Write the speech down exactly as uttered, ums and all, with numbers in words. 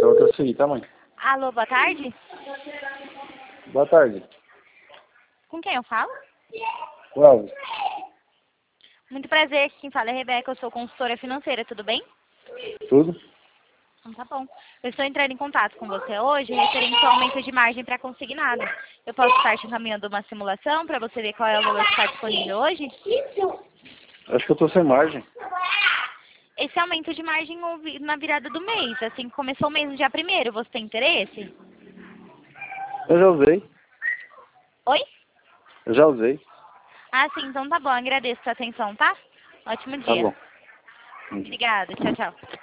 outra C I, tá, mãe? Alô, boa tarde? Boa tarde. Com quem eu falo? O Elvis. Muito prazer, quem fala é Rebeca, eu sou consultora financeira, tudo bem? Tudo? Então tá bom. Eu estou entrando em contato com você hoje referente ao aumento de margem para consignado. Eu posso estar te encaminhando uma simulação para você ver qual é o valor que está disponível hoje? Acho que eu tô sem margem. Esse aumento de margem houve na virada do mês, assim que começou o mês no dia primeiro, você tem interesse? Eu já usei. Oi? Eu já usei. Ah, sim, então tá bom, agradeço a sua atenção, tá? Ótimo Tá dia. bom. Obrigada, tchau, tchau.